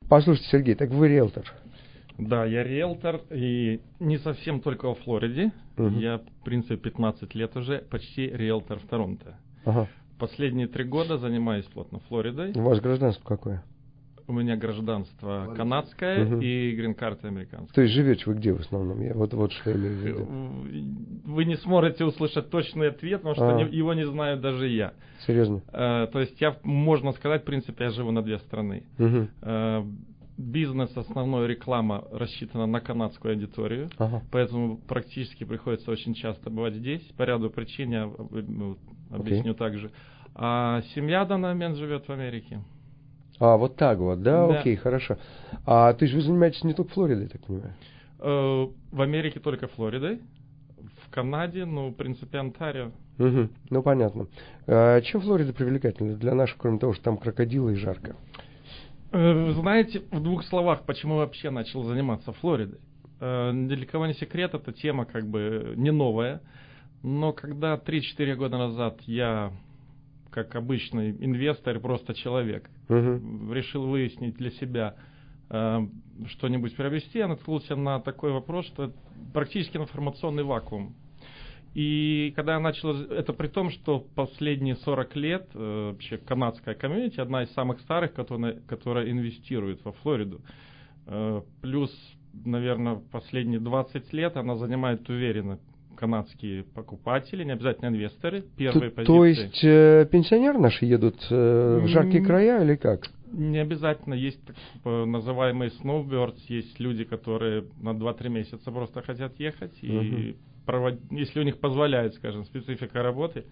Послушайте, Сергей, так вы риэлтор? Да, я риэлтор, и не совсем только во Флориде. Я, в принципе, 15 лет уже почти риэлтор в Торонто. Ага. Последние 3 года занимаюсь плотно Флоридой. У вас гражданство какое? У меня гражданство канадское и грин-карта американская. То есть живете вы где в основном? Я вот что я имею в виду. Вы не сможете услышать точный ответ, потому что его не знаю даже я. Серьезно? То есть можно сказать, в принципе, я живу на 2 страны. Бизнес, основная реклама рассчитана на канадскую аудиторию, поэтому практически приходится очень часто бывать здесь. По ряду причин я объясню также. А семья в данный момент живет в Америке. Вот так вот, да? Окей, хорошо. То есть вы занимаетесь не только Флоридой, так понимаю? В Америке только Флоридой. В Канаде, в принципе, Онтарио. Ну, понятно. Чем Флорида привлекательна для наших, кроме того, что там крокодилы и жарко? Знаете, в 2 словах, почему вообще начал заниматься Флоридой? Для кого не секрет, эта тема как бы не новая. Но когда 3-4 года назад я, как обычный инвестор, просто человек, решил выяснить для себя что-нибудь приобрести, я наткнулся на такой вопрос, что практически информационный вакуум. И когда я начал, это при том, что последние 40 лет вообще канадская комьюнити одна из самых старых, которая инвестирует во Флориду. Плюс, наверное, последние 20 лет она занимает уверенно канадские покупатели, не обязательно инвесторы, первые позиции. То есть пенсионеры наши едут в жаркие края или как? Не обязательно. Есть так называемые snowbirds, есть люди, которые на 2-3 месяца просто хотят ехать, и если у них позволяет, скажем, специфика работы.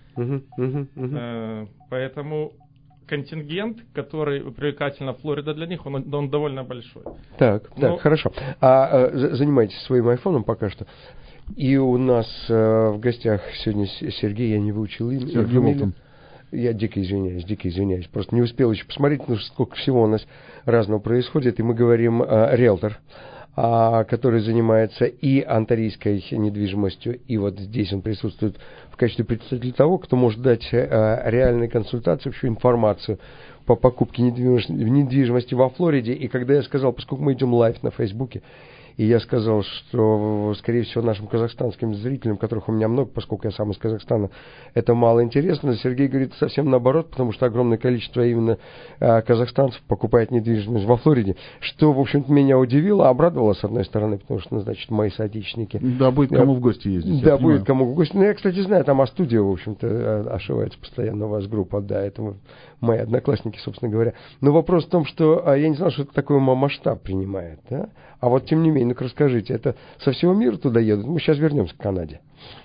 Поэтому контингент, который привлекательна Флорида для них, он довольно большой. Так, хорошо. Занимайтесь своим айфоном пока что. И у нас в гостях сегодня Сергей, я не выучил имя. Сергей Волком. Я дико извиняюсь. Просто не успел еще посмотреть, потому что сколько всего у нас разного происходит. И мы говорим риэлтор, который занимается и онтарийской недвижимостью, и вот здесь он присутствует в качестве представителя того, кто может дать реальные консультации, вообще информацию по покупке недвижимости во Флориде. И когда я сказал, поскольку мы идем лайв на Фейсбуке, и я сказал, что, скорее всего, нашим казахстанским зрителям, которых у меня много, поскольку я сам из Казахстана, это мало интересно. Сергей говорит совсем наоборот, потому что огромное количество именно казахстанцев покупает недвижимость во Флориде, что, в общем-то, меня удивило, обрадовало, с одной стороны, потому что, значит, мои соотечественники... Да, будет кому в гости ездить. Да, будет кому в гости. Ну, я, кстати, знаю, там студия, в общем-то, ошивается постоянно у вас группа, да, это мои одноклассники, собственно говоря. Но вопрос в том, что я не знал, что это такой масштаб принимает, да? А вот, тем не менее, ну-ка расскажите, это со всего мира туда едут? Мы сейчас вернемся к Канаде.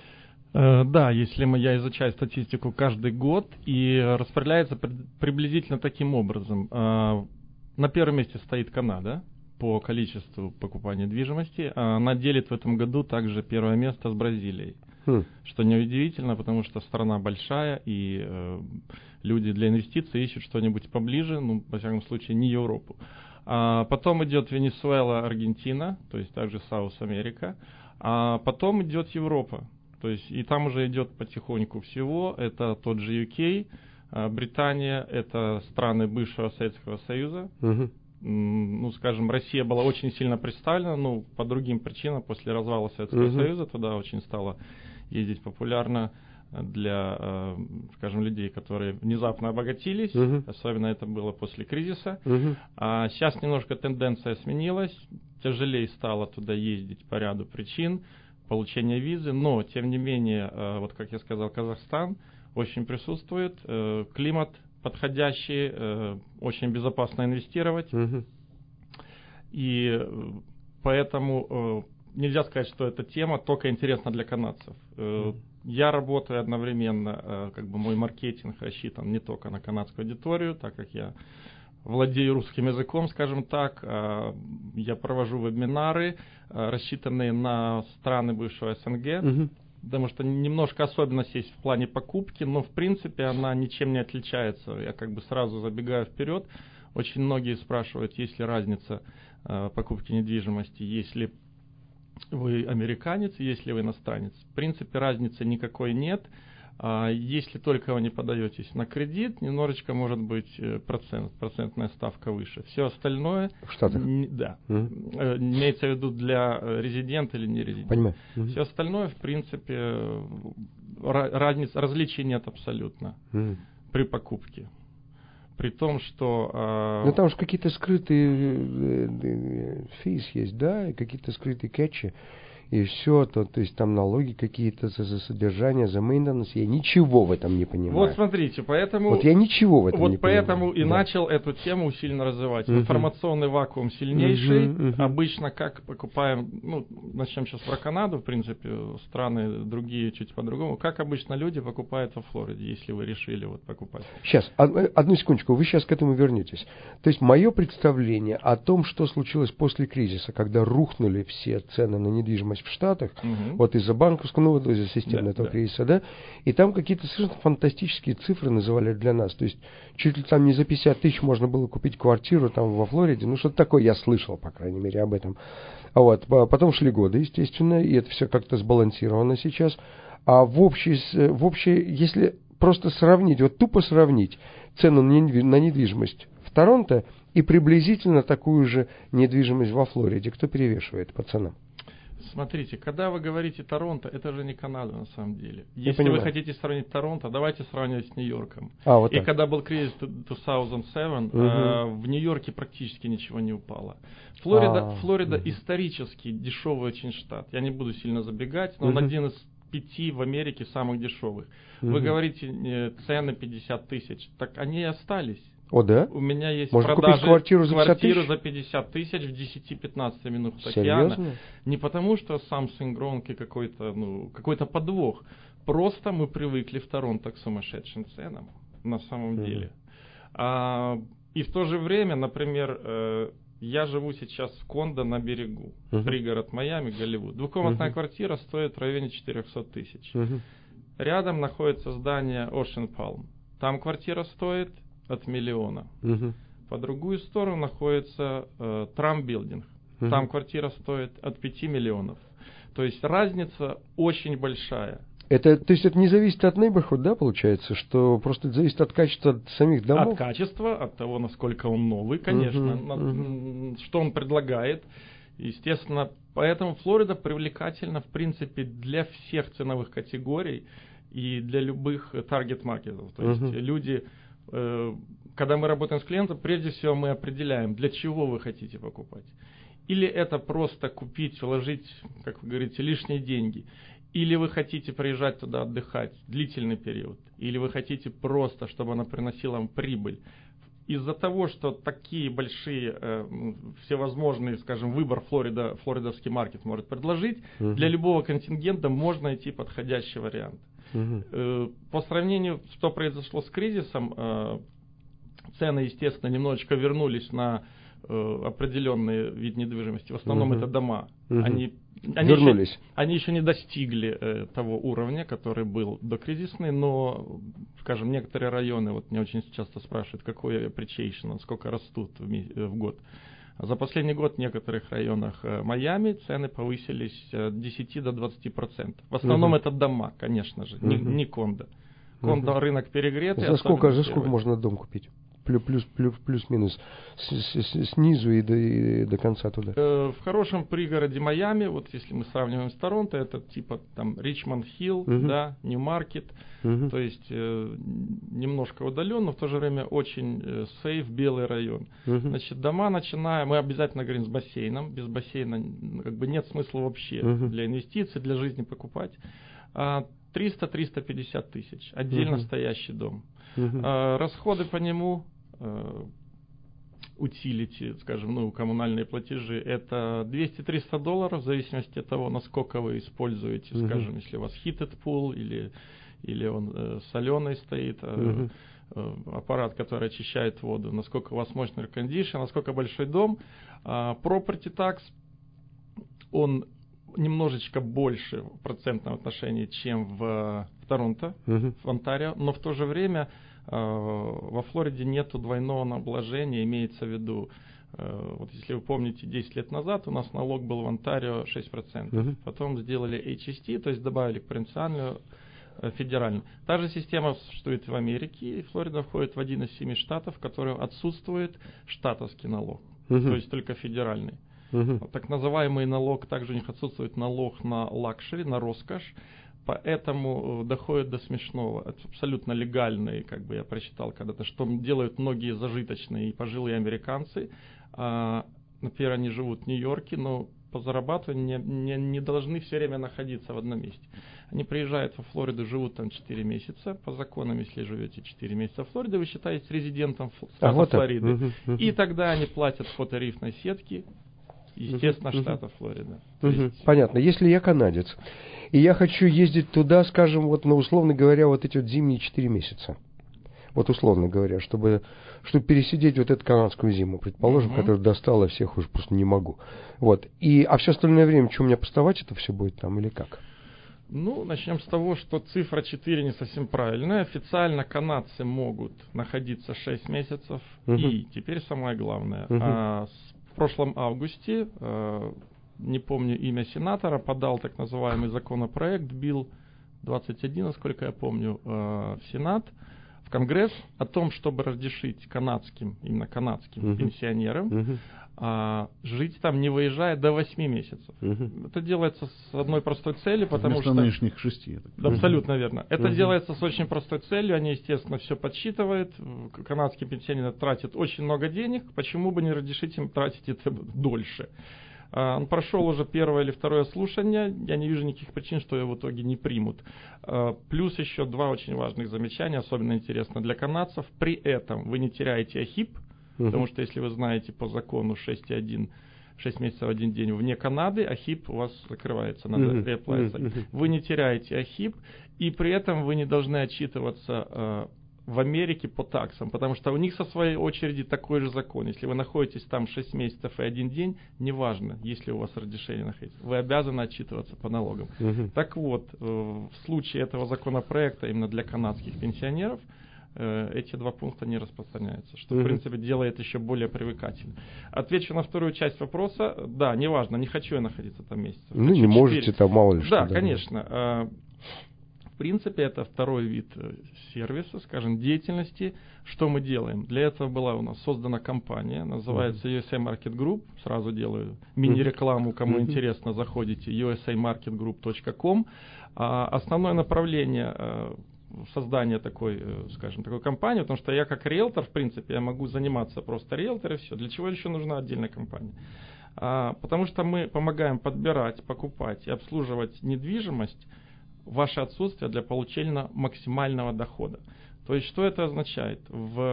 Да, если я изучаю статистику каждый год, и распределяется приблизительно таким образом. На первом месте стоит Канада по количеству покупания недвижимости. Она делит в этом году также первое место с Бразилией. Что неудивительно, потому что страна большая, и люди для инвестиций ищут что-нибудь поближе, во всяком случае, не Европу. Потом идет Венесуэла, Аргентина, то есть также Саус Америка. А потом идет Европа. То есть и там уже идет потихоньку всего. Это тот же UK, Британия, это страны бывшего Советского Союза. Скажем, Россия была очень сильно представлена, по другим причинам, после развала Советского Союза туда очень стало ездить популярно для, скажем, людей, которые внезапно обогатились, особенно это было после кризиса. А сейчас немножко тенденция сменилась, тяжелее стало туда ездить по ряду причин получения визы, но, тем не менее, вот как я сказал, Казахстан очень присутствует, климат подходящий, очень безопасно инвестировать, и поэтому нельзя сказать, что эта тема только интересна для канадцев. Я работаю одновременно, мой маркетинг рассчитан не только на канадскую аудиторию, так как я владею русским языком, скажем так, я провожу вебинары, рассчитанные на страны бывшего СНГ, потому что немножко особенность есть в плане покупки, но в принципе она ничем не отличается. Я сразу забегаю вперед. Очень многие спрашивают, есть ли разница покупки недвижимости, если вы американец, если вы иностранец. В принципе, разницы никакой нет. Если только вы не подаетесь на кредит, немножечко может быть процентная ставка выше. Все остальное... В Штатах? Да. Имеется в виду для резидента или не резидента. Понимаю. Все остальное, в принципе, различий нет абсолютно при покупке. При том, что... Ну, там же какие-то скрытые физ есть, да, и какие-то скрытые кетчи. И все, то есть там налоги какие-то за содержание, за мейнтенанс. Я ничего в этом не понимаю. Вот смотрите, поэтому... Вот я ничего в этом не понимаю. Вот поэтому и начал эту тему усиленно развивать. Информационный вакуум сильнейший. Обычно как покупаем... Ну, начнем сейчас про Канаду, в принципе, страны другие чуть по-другому. Как обычно люди покупают во Флориде, если вы решили вот покупать? Сейчас, одну секундочку, вы сейчас к этому вернетесь. То есть мое представление о том, что случилось после кризиса, когда рухнули все цены на недвижимость в Штатах, вот из-за банковского, ну вот из-за системного этого кризиса, да, и там какие-то совершенно фантастические цифры называли для нас, то есть чуть ли там не за 50 тысяч можно было купить квартиру там во Флориде, ну что-то такое я слышал, по крайней мере, об этом. Вот, потом шли годы, естественно, и это все как-то сбалансировано сейчас, а в общей, если просто сравнить, вот тупо сравнить цену на недвижимость в Торонто и приблизительно такую же недвижимость во Флориде, кто перевешивает по ценам? Смотрите, когда вы говорите Торонто, это же не Канада на самом деле. Если вы хотите сравнить Торонто, давайте сравнивать с Нью-Йорком. Вот и когда был кризис 2007, в Нью-Йорке практически ничего не упало. Флорида исторически дешевый очень штат. Я не буду сильно забегать, но он один из 5 в Америке самых дешевых. Вы говорите цены 50 тысяч, так они и остались. О, да? У меня есть можно продажи купить квартиру за 50 тысяч в 10-15 минут от океана. Серьезно? Не потому, что Самсунг громкий какой-то подвох. Просто мы привыкли в Торонто к сумасшедшим ценам на самом деле. И в то же время, например, я живу сейчас в кондо на берегу, пригород Майами, Голливуд. Двухкомнатная квартира стоит в районе 400 тысяч. Рядом находится здание Ocean Palm. Там квартира стоит от миллиона. По другую сторону находится Trump Building. Там квартира стоит от 5 миллионов. То есть разница очень большая. То есть это не зависит от neighborhood, да, получается? Что просто это зависит от качества самих домов? От качества, от того, насколько он новый, конечно. Что он предлагает. Естественно, поэтому Флорида привлекательна, в принципе, для всех ценовых категорий и для любых таргет-маркетов. То есть люди... Когда мы работаем с клиентом, прежде всего мы определяем, для чего вы хотите покупать. Или это просто купить, вложить, как вы говорите, лишние деньги. Или вы хотите приезжать туда отдыхать длительный период. Или вы хотите просто, чтобы она приносила вам прибыль. Из-за того, что такие большие, всевозможные, скажем, выбор флоридовский маркет может предложить, для любого контингента можно найти подходящий вариант. По сравнению, что произошло с кризисом, цены, естественно, немножечко вернулись на определенный вид недвижимости. В основном это дома. Они еще не достигли того уровня, который был докризисный, но, скажем, некоторые районы, вот меня очень часто спрашивают, какой appreciation, сколько растут в год. За последний год в некоторых районах Майами цены повысились от 10 до 20%. В основном это дома, конечно же, не кондо. Кондо рынок перегретый. За сколько можно дом купить? Плюс-минус снизу и до конца туда. В хорошем пригороде Майами, вот если мы сравниваем с Торонто, это типа там Ричмонд-Хилл, да, Нью-Маркет, то есть немножко удален, но в то же время очень сейф, белый район. Значит, дома начиная, мы обязательно говорим с бассейном, без бассейна как бы нет смысла вообще для инвестиций, для жизни покупать. 300-350 тысяч, отдельно стоящий дом. Расходы по нему, утилити, скажем, коммунальные платежи, это $200-300, в зависимости от того, насколько вы используете, скажем, если у вас heated pool или он соленый стоит, аппарат, который очищает воду, насколько у вас мощный air condition, насколько большой дом. Property tax, он немножечко больше в процентном отношении, чем в Торонто, в Онтарио, но в то же время во Флориде нету двойного обложения, имеется в виду, вот если вы помните, 10 лет назад у нас налог был в Онтарио 6%, потом сделали HST, то есть добавили провинциальную федеральным. Та же система существует в Америке, и Флорида входит в один из 7 штатов, в котором отсутствует штатовский налог, то есть только федеральный. Так называемый налог, также у них отсутствует налог на лакшери, на роскошь, поэтому доходит до смешного. Это абсолютно легальный, как бы я прочитал когда-то, что делают многие зажиточные и пожилые американцы. Например, они живут в Нью-Йорке, но по зарабатыванию не должны все время находиться в одном месте. Они приезжают во Флориду, живут там 4 месяца. По законам, если живете 4 месяца в Флориде, вы считаетесь резидентом штата Флориды. И тогда они платят по тарифной сетке, естественно, штата Флорида. Понятно. Если я канадец, и я хочу ездить туда, скажем, вот, ну, условно говоря, вот эти вот зимние 4 месяца. Вот условно говоря, чтобы пересидеть вот эту канадскую зиму, предположим, которая достала всех, уже просто не могу. Вот. А все остальное время, что у меня поставать это все будет там или как? Ну, начнем с того, что цифра 4 не совсем правильная. Официально канадцы могут находиться 6 месяцев. И теперь самое главное. В прошлом августе, не помню имя сенатора, подал так называемый законопроект, Билл 21, насколько я помню, в Сенат, в Конгресс, о том, чтобы разрешить именно канадским пенсионерам жить там, не выезжая, до 8 месяцев. Это делается с одной простой целью, потому что... нынешних 6. Абсолютно верно. Это делается с очень простой целью. Они, естественно, все подсчитывают. Канадские пенсионеры тратят очень много денег. Почему бы не разрешить им тратить это дольше? Он прошел уже первое или второе слушание. Я не вижу никаких причин, что его в итоге не примут. Плюс еще 2 очень важных замечания, особенно интересно для канадцев. При этом вы не теряете АХИП, потому что, если вы знаете, по закону 6 месяцев 1 день вне Канады, АХИП у вас закрывается, надо реаплайться. Вы не теряете АХИП, и при этом вы не должны отчитываться в Америке по таксам, потому что у них со своей очереди такой же закон. Если вы находитесь там 6 месяцев и 1 день, неважно, если у вас разрешение находиться, вы обязаны отчитываться по налогам. Так вот, в случае этого законопроекта именно для канадских пенсионеров эти 2 пункта не распространяются, что, в принципе, делает еще более привлекательным. Отвечу на вторую часть вопроса. Да, неважно, не хочу я находиться там месяцев. Ну, не можете там, мало ли что. Да, конечно. В принципе, это второй вид сервиса, скажем, деятельности. Что мы делаем? Для этого была у нас создана компания, называется USA Market Group. Сразу делаю мини-рекламу, кому интересно, заходите usamarketgroup.com. Основное направление создания такой компании, потому что я как риэлтор, в принципе, я могу заниматься просто риэлтором, и все. Для чего еще нужна отдельная компания? Потому что мы помогаем подбирать, покупать и обслуживать недвижимость в ваше отсутствие для получения максимального дохода. То есть, что это означает?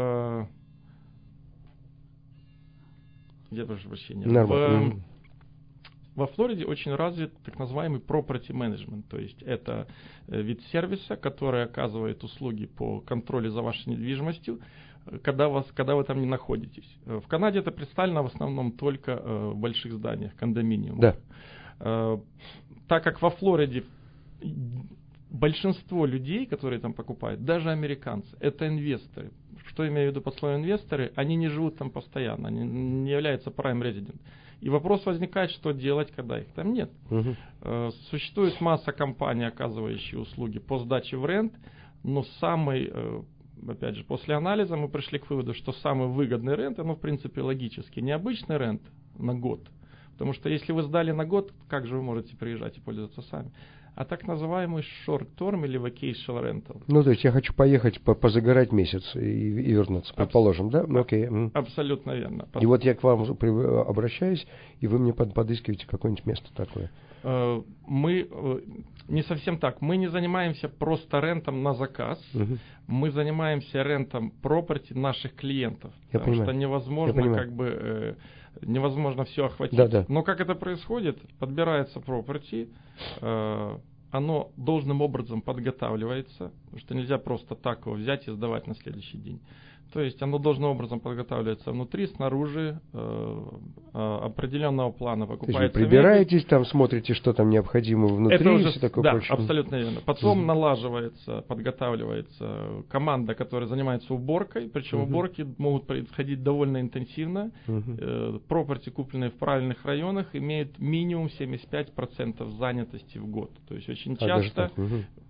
Я прошу прощения. Во Флориде очень развит так называемый property management, то есть это вид сервиса, который оказывает услуги по контролю за вашей недвижимостью, когда вы там не находитесь. В Канаде это представлено в основном только в больших зданиях, кондоминиумах. Да. Так как во Флориде большинство людей, которые там покупают, даже американцы, это инвесторы. Что имею в виду под словом инвесторы? Они не живут там постоянно, они не являются prime resident. И вопрос возникает, что делать, когда их там нет. Существует масса компаний, оказывающих услуги по сдаче в рент, но опять же, после анализа мы пришли к выводу, что самый выгодный рент, в принципе, логически, не обычный рент на год. Потому что если вы сдали на год, как же вы можете приезжать и пользоваться сами? А так называемый short-term или vacation rental. Ну, то есть я хочу поехать позагорать месяц и вернуться, предположим, да? Окей. Абсолютно верно. И вот я к вам обращаюсь, и вы мне подыскиваете какое-нибудь место такое. Мы не совсем так. Мы не занимаемся просто рентом на заказ. Мы занимаемся рентом property наших клиентов. Я потому понимаю. что невозможно невозможно все охватить. Да. Но как это происходит? Подбирается property, оно должным образом подготавливается, потому что нельзя просто так его взять и сдавать на следующий день. То есть оно должным образом подготавливается внутри, снаружи, определенного плана покупается. То есть вы прибираетесь, там смотрите, что там необходимо внутри. Это уже, и все такое да, прочее. абсолютно верно. Потом налаживается, подготавливается команда, которая занимается уборкой, причем уборки могут происходить довольно интенсивно. Пропорти, купленные в правильных районах, имеют минимум 75% занятости в год. То есть очень часто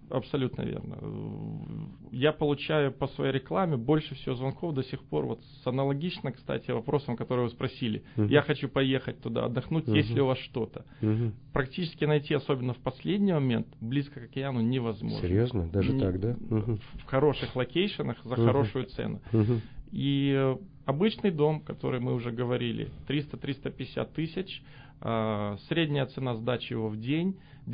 Абсолютно верно. Я получаю по своей рекламе больше всего звонков до сих пор, вот с аналогично, кстати, вопросом, который вы спросили. Я хочу поехать туда, отдохнуть, есть ли у вас что-то. Практически найти, особенно в последний момент, близко к океану невозможно. Серьезно? Даже так, да? В хороших локейшенах за хорошую цену. И обычный дом, который мы уже говорили, 300-350 тысяч, средняя цена сдачи его в день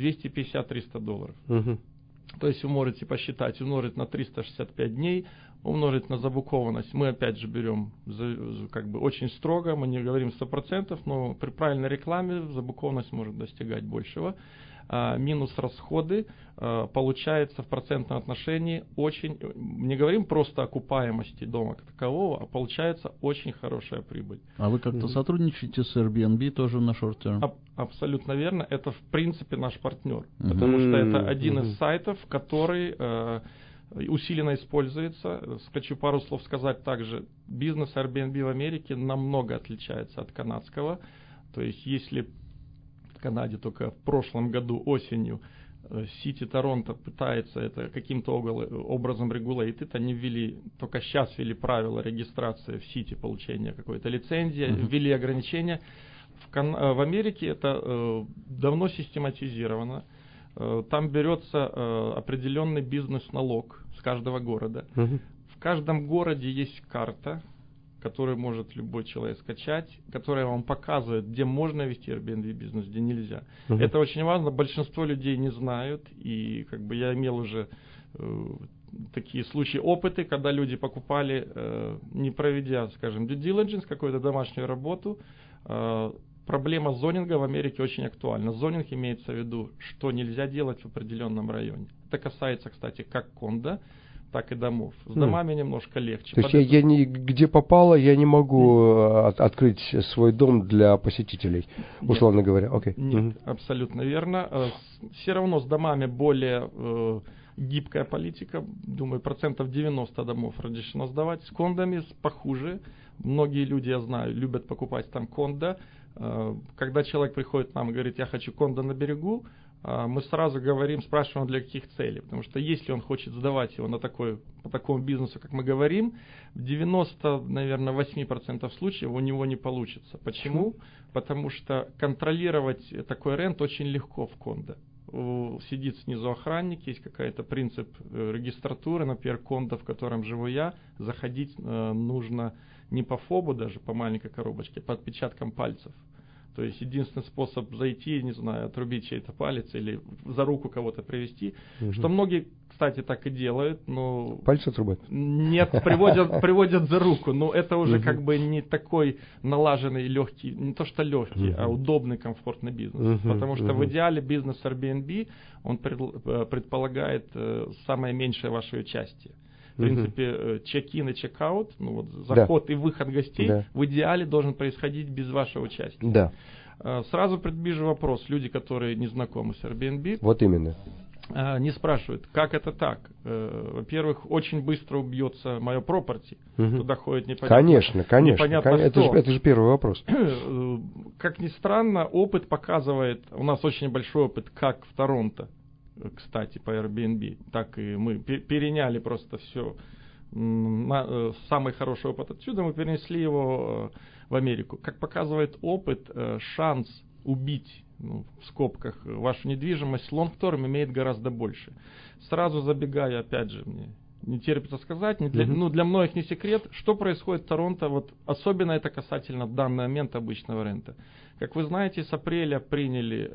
$250-300. То есть вы можете посчитать, умножить на 365 дней, умножить на забукованность. Мы опять же берем как бы очень строго, мы не говорим 100%, но при правильной рекламе забукованность может достигать большего. Минус расходы, получается в процентном отношении очень, не говорим просто о окупаемости дома как такового, а получается очень хорошая прибыль. А вы как-то сотрудничаете с Airbnb тоже на шорт-терм? Абсолютно верно, это в принципе наш партнер, потому что это один из сайтов, который усиленно используется. Хочу пару слов сказать также. Бизнес Airbnb в Америке намного отличается от канадского, то есть если в Канаде только в прошлом году осенью Сити Торонто пытается это каким-то образом регулировать, они ввели, только сейчас ввели правила регистрации в Сити, получения какой-то лицензии, ввели ограничения. В Америке это давно систематизировано. Там берется определенный бизнес-налог с каждого города. В каждом городе есть карта, которую может любой человек скачать, которая вам показывает, где можно вести Airbnb бизнес, где нельзя. Это очень важно. Большинство людей не знают. И как бы я имел уже такие случаи, опыты, когда люди покупали, не проведя, скажем, due diligence, какую-то домашнюю работу. Проблема зонинга в Америке очень актуальна. Зонинг имеется в виду, что нельзя делать в определенном районе. Это касается, кстати, как кондо, так и домов. С домами немножко легче. То есть я где попало, я не могу открыть свой дом для посетителей, условно говоря. Нет, абсолютно верно. Все равно с домами более гибкая политика. Думаю, 90% домов разрешено сдавать. С кондами похуже. Многие люди, я знаю, любят покупать там кондо. Когда человек приходит к нам и говорит, я хочу кондо на берегу, мы сразу говорим, спрашиваем, для каких целей. Потому что если он хочет сдавать его по такому бизнесу, как мы говорим, в 98% случаев у него не получится. Почему? Потому что контролировать такой рент очень легко в кондо. Сидит снизу охранник, есть какой-то принцип регистратуры, например, кондо, в котором живу я, заходить нужно не по фобу даже, по маленькой коробочке, по отпечаткам пальцев. То есть единственный способ зайти, не знаю, отрубить чей-то палец или за руку кого-то привести, что многие, кстати, так и делают, но... Пальцы отрубать? Нет, приводят за руку, но это уже как бы не такой налаженный, легкий, не то что легкий, а удобный, комфортный бизнес. Потому что в идеале бизнес Airbnb, он предполагает самое меньшее ваше участие. В принципе, чек-ин и чек-аут, заход и выход гостей в идеале должен происходить без вашего участия. Да. Сразу предвижу вопрос. Люди, которые не знакомы с Airbnb, вот именно, не спрашивают, как это так. Во-первых, очень быстро убьется мое property. Туда ходит непонятно. Конечно. Непонятно Это же первый вопрос. Как ни странно, опыт показывает, у нас очень большой опыт, как в Торонто, кстати, по Airbnb, так и мы переняли просто все, самый хороший опыт отсюда, мы перенесли его в Америку. Как показывает опыт, шанс убить, в скобках, вашу недвижимость long-term имеет гораздо больше. Сразу забегая, опять же, мне не терпится сказать, для многих не секрет, что происходит в Торонто, особенно это касательно в данный момент обычного рента. Как вы знаете, с апреля приняли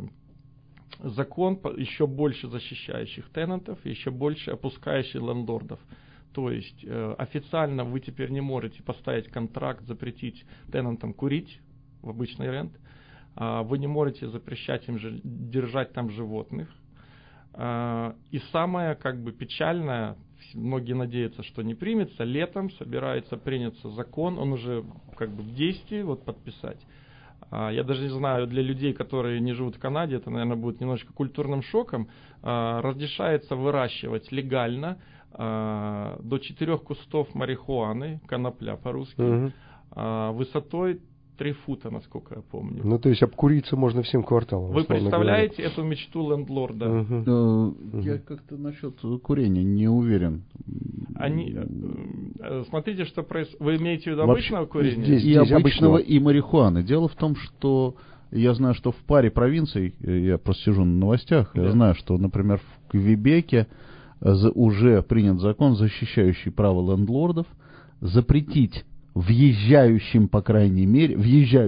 закон, еще больше защищающих тенантов, еще больше опускающих лендлордов. То есть официально вы теперь не можете поставить контракт, запретить тенантам курить в обычный рент. Вы не можете запрещать им держать там животных. И самое печальное, многие надеются, что не примется, летом собирается приняться закон, он уже в действии, подписать. Я даже не знаю, для людей, которые не живут в Канаде, это, наверное, будет немножко культурным шоком. Разрешается выращивать легально до 4 кустов марихуаны, конопля по-русски, высотой 3 фута, насколько я помню. Ну, то есть обкуриться можно всем кварталом. Вы представляете эту мечту лендлорда? Я как-то насчет курения не уверен. Смотрите, что происходит. Вы имеете в виду обычного курения? Здесь обычного и марихуаны. Дело в том, что я знаю, что в паре провинций, я просто сижу на новостях, я знаю, что, например, в Квебеке уже принят закон, защищающий право лендлордов запретить въезжающим, по крайней мере,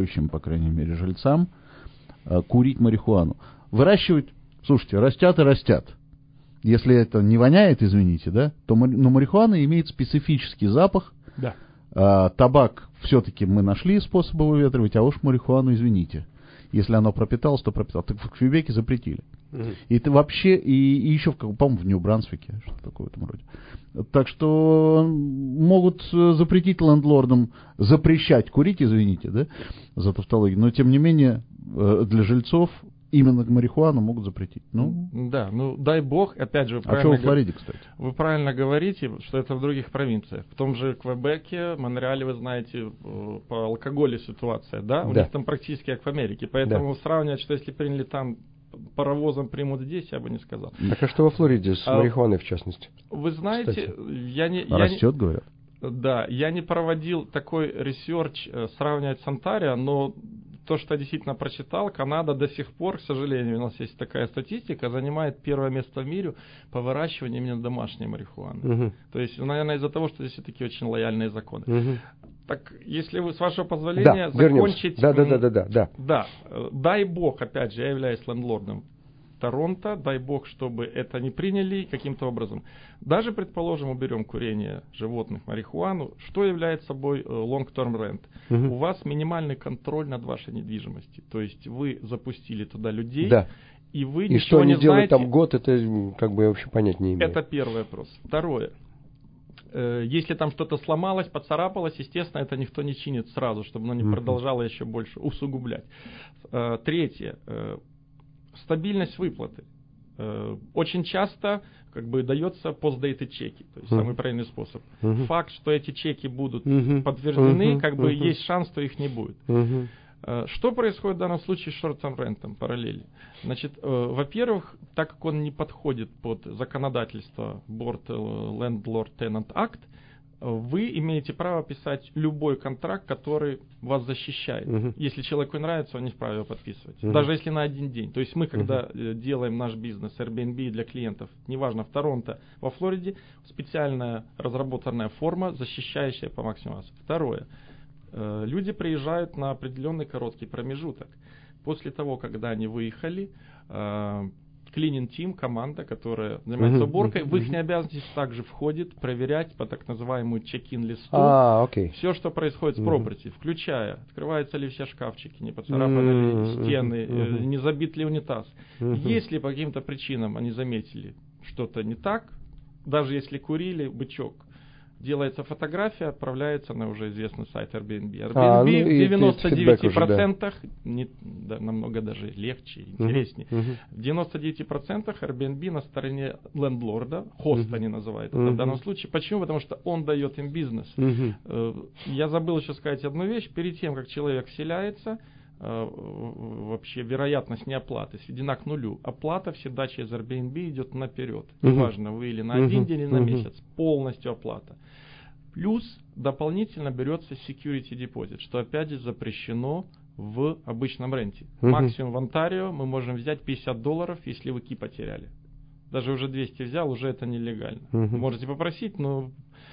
жильцам курить марихуану. Выращивать, слушайте, растят и растят. Если это не воняет, извините, да, то марихуана имеет специфический запах. Да. Табак все-таки мы нашли способы выветривать, а уж марихуану, извините. Если оно пропиталось, то пропиталось. Так в Квебеке запретили. И это вообще, и еще, по-моему, в Нью-Брансвике, что-то такое в этом роде. Так что могут запретить лендлордам запрещать курить, извините, да, за тавтологию, но тем не менее для жильцов именно марихуану могут запретить. Да, дай бог, опять же, а что во Флориде, кстати? Вы правильно говорите, что это в других провинциях. В том же Квебеке, Монреале, вы знаете, по алкоголю ситуация, да? У них там практически как в Америке. Поэтому сравнивать, что если приняли там, паровозом примут здесь, я бы не сказал. Так а что во Флориде с марихуаной в частности? Вы знаете, растет, говорят. Да, я не проводил такой ресерч сравнивать с Онтарио, но то, что я действительно прочитал, Канада до сих пор, к сожалению, у нас есть такая статистика, занимает первое место в мире по выращиванию именно домашней марихуаны. То есть, наверное, из-за того, что здесь все-таки очень лояльные законы. Так, если вы, с вашего позволения, закончить... Да, дай бог, опять же, я являюсь лендлордом Торонто, дай бог, чтобы это не приняли каким-то образом. Даже, предположим, уберем курение животных, марихуану, что является собой long-term rent? У вас минимальный контроль над вашей недвижимостью. То есть вы запустили туда людей, и вы и ничего что они не делают знаете. Там год, это как бы я вообще понять не имею. Это первый вопрос. Второе. Если там что-то сломалось, поцарапалось, естественно, это никто не чинит сразу, чтобы оно не продолжало еще больше усугублять. Третье. Стабильность выплаты. Очень часто дается постдейты чеки, то есть самый правильный способ. Факт, что эти чеки будут подтверждены, есть шанс, что их не будет. Что происходит в данном случае с short-term рентом параллели? Значит, во-первых, так как он не подходит под законодательство Board Landlord Tenant Act, вы имеете право писать любой контракт, который вас защищает. Если человеку нравится, он не вправе его подписывать. Даже если на один день. То есть мы, когда делаем наш бизнес Airbnb для клиентов, неважно, в Торонто, во Флориде, специальная разработанная форма, защищающая по максимуму. Второе. Люди приезжают на определенный короткий промежуток. После того, когда они выехали, Cleaning Team, команда, которая занимается уборкой, в их обязанности также входит проверять по так называемому check-in листу все, что происходит с property, включая, открываются ли все шкафчики, не поцарапаны ли стены, не забит ли унитаз. Если по каким-то причинам они заметили что-то не так, даже если курили бычок, делается фотография, отправляется на уже известный сайт Airbnb. Airbnb в 99%, намного даже легче, интереснее. В 99% Airbnb на стороне лендлорда, хост они называют это в данном случае. Почему? Потому что он дает им бизнес. Я забыл еще сказать одну вещь. Перед тем, как человек вселяется, вообще вероятность неоплаты сведена к нулю. Оплата всегда через Airbnb идет наперед. Неважно, вы или на один день, или на месяц. Полностью оплата. Плюс дополнительно берется security deposit, что опять же запрещено в обычном ренте. Максимум в Онтарио мы можем взять $50, если вы ки потеряли. Даже уже 200 взял, уже это нелегально. Можете попросить, но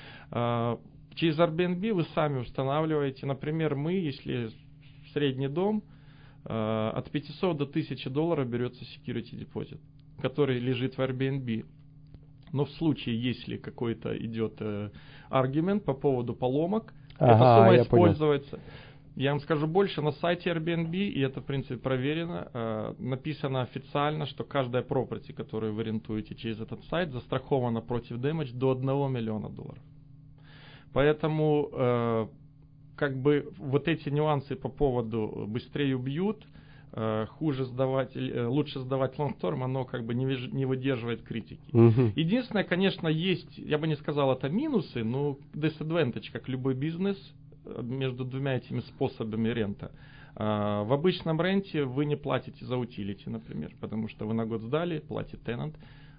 через Airbnb вы сами устанавливаете. Например, мы, если средний дом, от $500 до $1000 берется security deposit, который лежит в Airbnb. Но в случае, если какой-то идет аргумент по поводу поломок, эта сумма используется. Я вам скажу больше, на сайте Airbnb, и это в принципе проверено, написано официально, что каждая property, которую вы арендуете через этот сайт, застрахована против damage до $1 миллиона. Поэтому вот эти нюансы по поводу быстрее убьют, лучше сдавать long-term, оно не выдерживает критики. Единственное, конечно, есть, я бы не сказал это минусы, но disadvantage, как любой бизнес, между двумя этими способами рента. В обычном ренте вы не платите за утилити, например, потому что вы на год сдали, платит тенант.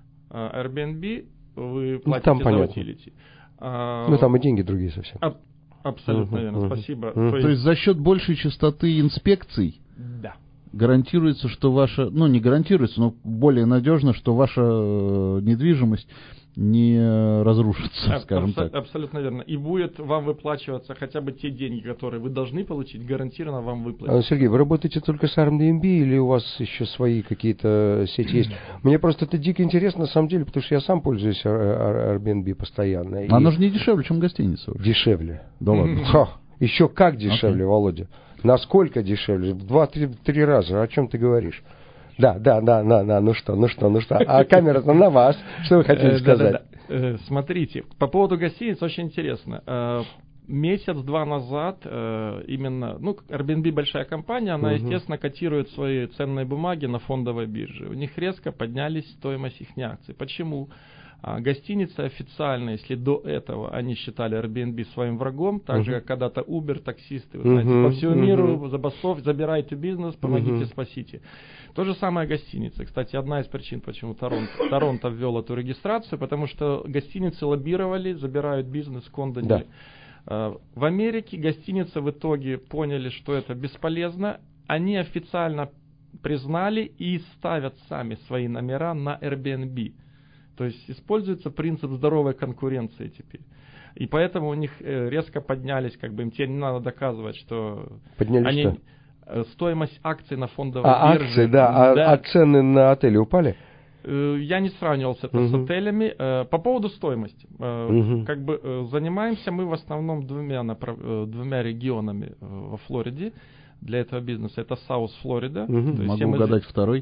Airbnb вы платите за утилити. Там и деньги другие совсем. Абсолютно верно, спасибо. То есть за счет большей частоты инспекций гарантируется, что ваша, не гарантируется, но более надежно, что ваша недвижимость не разрушится, скажем так. Абсолютно верно. И будет вам выплачиваться хотя бы те деньги, которые вы должны получить, гарантированно вам выплатят. Сергей, вы работаете только с Airbnb или у вас еще свои какие-то сети есть? Мне просто это дико интересно, на самом деле, потому что я сам пользуюсь Airbnb постоянно. Оно же не дешевле, чем гостиница. Дешевле. Да ладно. Еще как дешевле, Володя. Насколько дешевле? В 2-3 раза. О чем ты говоришь? Да, ну что. А камера-то на вас. Что вы хотели сказать? Смотрите, по поводу гостиниц очень интересно. Месяц-два назад именно, Airbnb большая компания, она, естественно, котирует свои ценные бумаги на фондовой бирже. У них резко поднялись стоимость их акций. Почему? Гостиницы официально, если до этого они считали Airbnb своим врагом, так же, как когда-то Uber, таксисты, вы знаете, по всему миру, забирайте бизнес, помогите, спасите. То же самое гостиницы. Кстати, одна из причин, почему Торонто ввел эту регистрацию, потому что гостиницы лоббировали, забирают бизнес, кондонили. В Америке гостиницы в итоге поняли, что это бесполезно. Они официально признали и ставят сами свои номера на Airbnb. То есть используется принцип здоровой конкуренции теперь. И поэтому у них резко поднялись, им теперь не надо доказывать, что поднялись стоимость акций на фондовой бирже. Акции, а цены на отели упали? Я не сравнивал это с отелями. По поводу стоимости. Занимаемся мы в основном двумя регионами во Флориде для этого бизнеса. Это Саус Флорида. Могу угадать второй?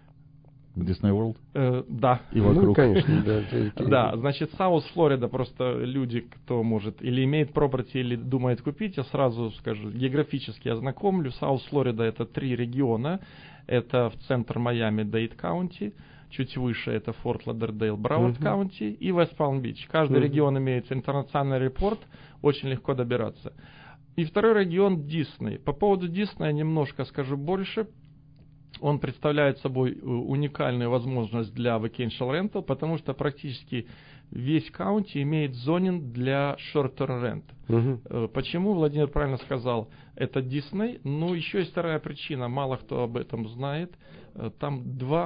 Disney World? Да. И вокруг. Конечно, да. Значит, Саус Флорида, просто люди, кто может или имеет property, или думает купить, я сразу скажу, географически ознакомлю. Саус Флорида — это 3 региона. Это в центр Майами, Дейт Каунти. Чуть выше это Форт Лодердейл, Брауард Каунти и Вест Палм Бич. Каждый регион имеет интернациональный аэропорт, очень легко добираться. И второй регион Дисней. По поводу Диснея немножко скажу больше. Он представляет собой уникальную возможность для vacation rental, потому что практически весь каунти имеет зонинг для short-term rent. Почему? Владимир правильно сказал, это Дисней. Но еще есть вторая причина, мало кто об этом знает. Там два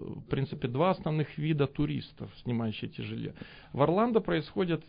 основных вида туристов, снимающих эти жилья. В Орландо происходят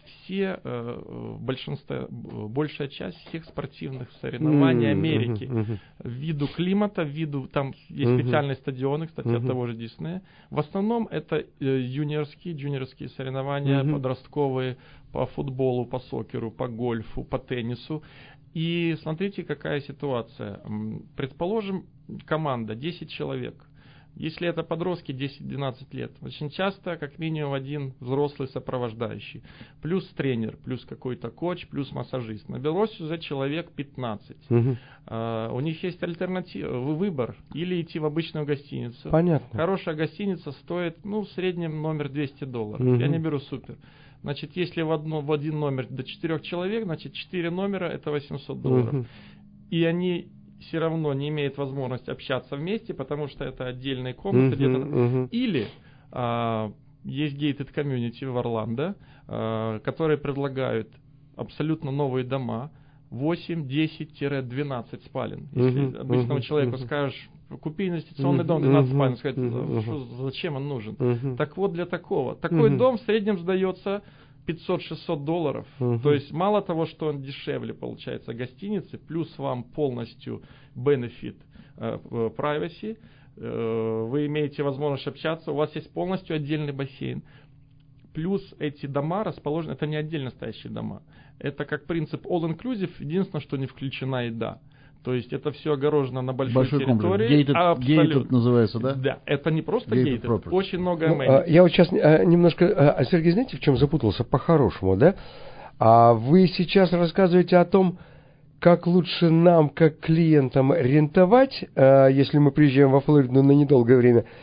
большая часть всех спортивных соревнований Америки. Ввиду климата, там есть специальные стадионы, кстати, от того же Диснея. В основном это джуниорские соревнования, подростковые, по футболу, по сокеру, по гольфу, по теннису. И смотрите, какая ситуация. Предположим, команда 10 человек. Если это подростки 10-12 лет, очень часто как минимум один взрослый сопровождающий, плюс тренер, плюс какой-то коуч, плюс массажист. Набилось уже человек 15. У них есть выбор, или идти в обычную гостиницу. Понятно. Хорошая гостиница стоит, в среднем номер $200. Я не беру супер. Значит, если в один номер до 4 человек, значит 4 номера это $800. И они все равно не имеют возможности общаться вместе, потому что это отдельные комнаты. Или есть gated community в Орландо, которые предлагают абсолютно новые дома, 8-10-12 спален. Если обычному человеку скажешь, купи инвестиционный дом 12 спален, скажет, зачем он нужен? Так вот, для такого. Такой дом в среднем сдается $500-600. То есть мало того, что он дешевле получается гостиницы, плюс вам полностью benefit privacy, вы имеете возможность общаться, у вас есть полностью отдельный бассейн. Плюс эти дома расположены, это не отдельно стоящие дома. Это как принцип all-inclusive, единственное, что не включена еда. То есть это все огорожено на большой территории. Gated называется, да? Да, это не просто gated, очень много amenities. Я вот сейчас немножко, Сергей, знаете, в чем запутался по-хорошему, да? А вы сейчас рассказываете о том, как лучше нам, как клиентам, рентовать, если мы приезжаем во Флориду на недолгое время,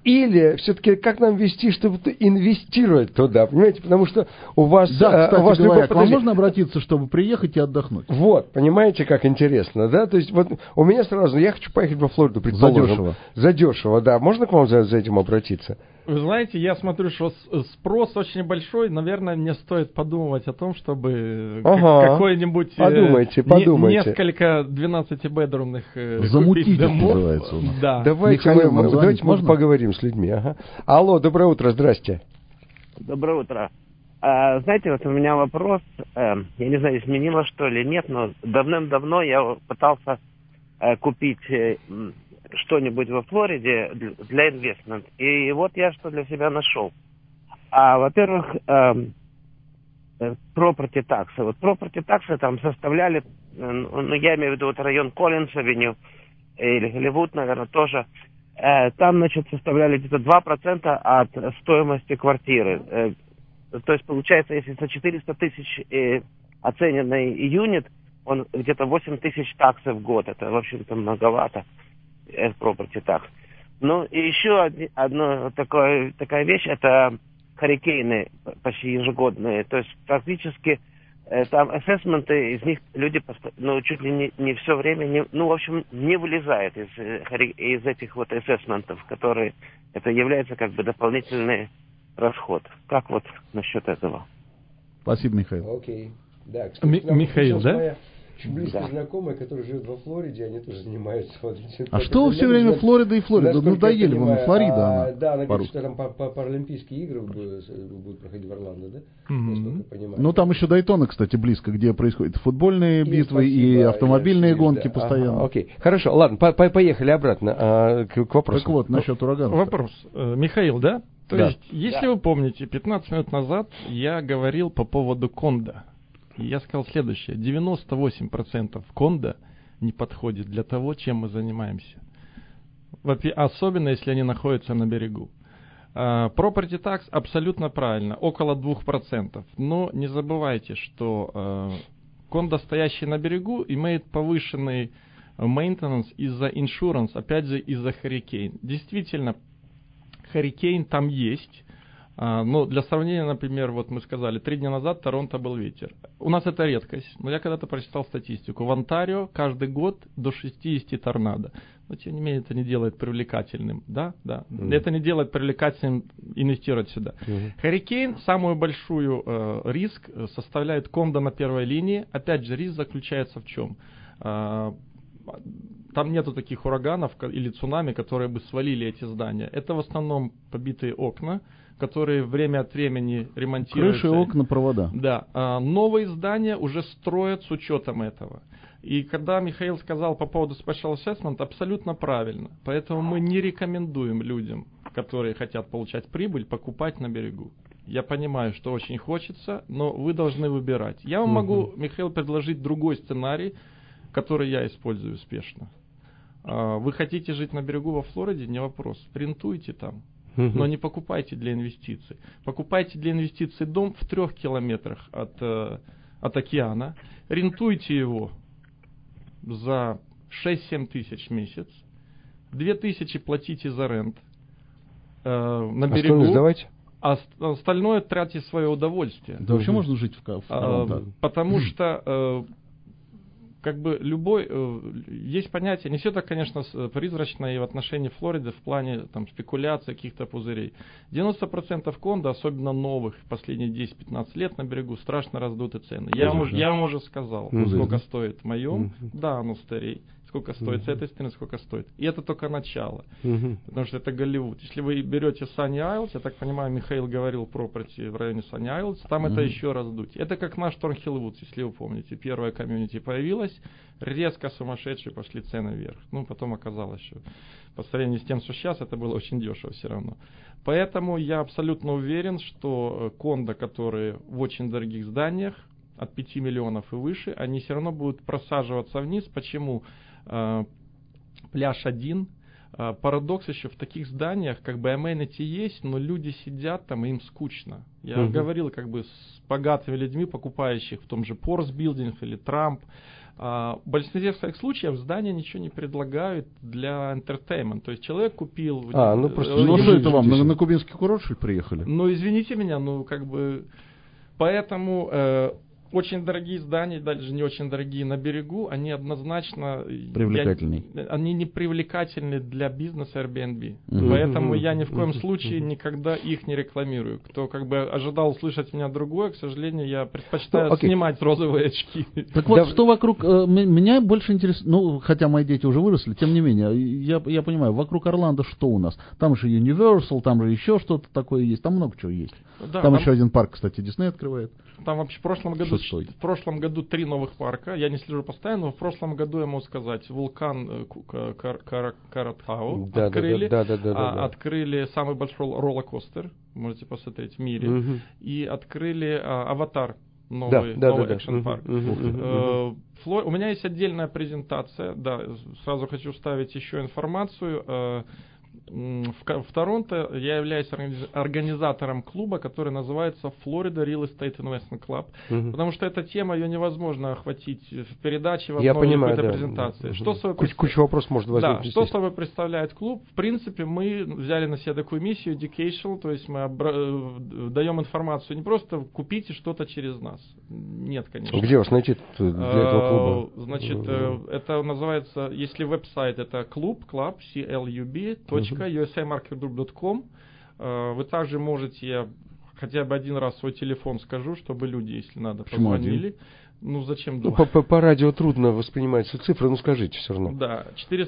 Или все-таки как нам вести, чтобы инвестировать туда, понимаете? Потому что у вас... Да, кстати у вас говоря, к вам можно обратиться, чтобы приехать и отдохнуть? Вот, понимаете, как интересно, да? То есть вот у меня сразу, я хочу поехать во Флориду, предположим. Задешево. Задешево, да. Можно к вам за этим обратиться? Вы знаете, я смотрю, что спрос очень большой. Наверное, мне стоит подумать о том, чтобы какой-нибудь подумайте. несколько 12-бедрумных замутить домов. Называется. Да. Давайте мы поговорим с людьми. Ага. Алло, доброе утро, здрасте. Доброе утро. Знаете, вот у меня вопрос, я не знаю, изменилось что или нет, но давным-давно я пытался купить что-нибудь во Флориде для инвестмент. И вот я что для себя нашел. Во-первых, property tax. Вот property tax там составляли, ну я имею в виду вот район Коллинс-авеню или Голливуд, наверное, тоже. Там, значит, составляли где-то 2% от стоимости квартиры. То есть, получается, если за 400 тысяч оцененный юнит, он где-то 8 тысяч таксов в год. Это, в общем-то, многовато. Property tax. Ну, и еще одна такая вещь, это харрикейны почти ежегодные. То есть, практически там ассессменты, из них люди чуть ли не все время, в общем, не вылезают из этих вот ассессментов, которые, это является как бы дополнительный расход. Как вот насчет этого? Спасибо, Михаил. Окей. Да, кстати, Михаил, да? Моя очень близкая знакомая, которая живет во Флориде, они тоже занимаются. А что все время Флорида и Флорида? Надоели вам, Флорида Да, она говорит, что там Паралимпийские игры будут проходить в Орландо, да? Насколько я понимаю. Ну, там еще Дайтона, кстати, близко, где происходят футбольные битвы и автомобильные гонки постоянно. Окей, хорошо, ладно, поехали обратно к вопросу. Так вот, насчет урагана. Вопрос. Михаил, да? То Да. есть, если вы помните, 15 минут назад я говорил по поводу кондо. И я сказал следующее. 98% кондо не подходит для того, чем мы занимаемся. Особенно, если они находятся на берегу. Property tax абсолютно правильно, около 2%. Но не забывайте, что кондо, стоящий на берегу, имеет повышенный maintenance из-за insurance, опять же из-за hurricane. Действительно, hurricane там есть. Но для сравнения, например, вот мы сказали, 3 дня назад в Торонто был ветер. У нас это редкость, но я когда-то прочитал статистику. В Онтарио каждый год до 60 торнадо. Но тем не менее это не делает привлекательным. Да. Это не делает привлекательным инвестировать сюда. Hurricane, самую большую риск составляет кондо на первой линии. Опять же, риск заключается в чем? Там нету таких ураганов или цунами, которые бы свалили эти здания. Это в основном побитые окна, которые время от времени ремонтируются. Крыши, окна, провода. Да. Новые здания уже строят с учетом этого. И когда Михаил сказал по поводу Special Assessment, абсолютно правильно. Поэтому мы не рекомендуем людям, которые хотят получать прибыль, покупать на берегу. Я понимаю, что очень хочется, но вы должны выбирать. Я вам могу, Михаил, предложить другой сценарий, который я использую успешно. Вы хотите жить на берегу во Флориде? Не вопрос. Рентуйте там. Но не покупайте для инвестиций. Покупайте для инвестиций дом в 3 километрах от океана. Рентуйте его за 6-7 тысяч в месяц. 2 тысячи платите за рент на берегу. Сдавайте? А остальное тратьте в свое удовольствие. Да вообще можно жить в Торонто. Потому что как бы любой, есть понятие, не все так, конечно, призрачно и в отношении Флориды в плане там, спекуляций, каких-то пузырей. 90% кондо, особенно новых, последние 10-15 лет на берегу, страшно раздуты цены. Я вам уже сказал, сколько стоит в моем, да, оно старей, сколько стоит с этой стороны, сколько стоит. И это только начало, потому что это Голливуд. Если вы берете Sunny Isles, я так понимаю, Михаил говорил про property в районе Sunny Isles, там это еще раздуть. Это как наш Thornhill Woods, если вы помните. Первая комьюнити появилась, резко сумасшедшие пошли цены вверх. Ну, потом оказалось, что по сравнению с тем, что сейчас, это было очень дешево все равно. Поэтому я абсолютно уверен, что кондо, которые в очень дорогих зданиях, от 5 миллионов и выше, они все равно будут просаживаться вниз. Почему? Пляж 1, парадокс еще в таких зданиях, как бы amenity есть, но люди сидят там, и им скучно. Я говорил как бы с богатыми людьми, покупающих в том же Porsche Building или Trump. В большинстве своих случаев здания ничего не предлагают для entertainment. То есть человек купил... Ну что это вам, на кубинский курорт, что ли, приехали? Ну, извините меня, как бы... Поэтому... Очень дорогие здания, даже не очень дорогие на берегу, они однозначно... Они не привлекательны для бизнеса Airbnb. Поэтому я ни в коем случае никогда их не рекламирую. Кто как бы ожидал услышать меня другое, к сожалению, я предпочитаю снимать розовые очки. Так вот, что вокруг... Меня больше интересует... хотя мои дети уже выросли, тем не менее, я понимаю, вокруг Орландо что у нас? Там же Universal, там же еще что-то такое есть, там много чего есть. Да, там еще один парк, кстати, Disney открывает. Там вообще в прошлом году 3 новых парка. Я не слежу постоянно, но в прошлом году я могу сказать, вулкан Каратхау открыли. Открыли самый большой роллер-костер, можете посмотреть, в мире. И открыли Аватар, новый экшн-парк. У меня есть отдельная презентация. Да, сразу хочу вставить еще информацию. В Торонто я являюсь организатором клуба, который называется Florida Real Estate Investment Club, потому что эта тема, ее невозможно охватить в передаче, в одной какой-то презентации. Куча вопросов может возникнуть. Да, что собой представляет клуб? В принципе, мы взяли на себя такую миссию educational, то есть мы даем информацию, не просто купите что-то через нас. Нет, конечно. Где вас найти для этого клуба? Значит, это называется, если веб-сайт, это club, usamarketgroup.com. Вы также можете, я хотя бы один раз свой телефон скажу, чтобы люди, если надо, позвонили. Ну, зачем два? По радио трудно воспринимаются цифры, ну скажите все равно. Да,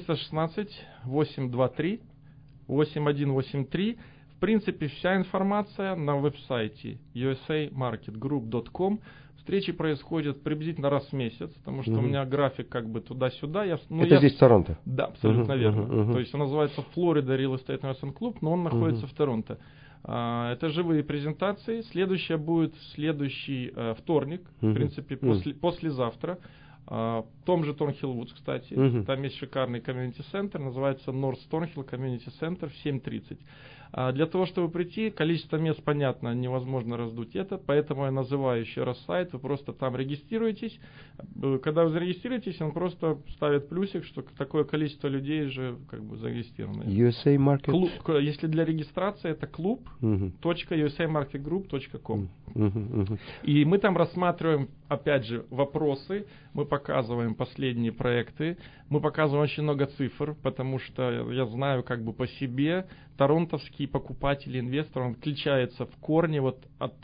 416-823-8183. В принципе, вся информация на веб-сайте usamarketgroup.com. Встречи происходят приблизительно раз в месяц, потому что у меня график как бы туда-сюда. Здесь в Торонто? Да, абсолютно верно. То есть он называется Florida Real Estate Investment Club, но он находится в Торонто. Это живые презентации. Следующая будет следующий вторник, в принципе, послезавтра. В том же Торнхилл Вудс, кстати. Там есть шикарный комьюнити-центр, называется North Thornhill Community Center в 7:30. Для того, чтобы прийти, количество мест, понятно, невозможно раздуть это, поэтому я называю еще раз сайт, вы просто там регистрируетесь. Когда вы зарегистрируетесь, он просто ставит плюсик, что такое количество людей же как бы зарегистрировано. USA Market? Если для регистрации, это club.usamarketgroup.com. И мы там рассматриваем, опять же, вопросы, мы показываем последние проекты, мы показываем очень много цифр, потому что я знаю как бы по себе, торонтовский покупатель, инвестор, он отличается в корне вот от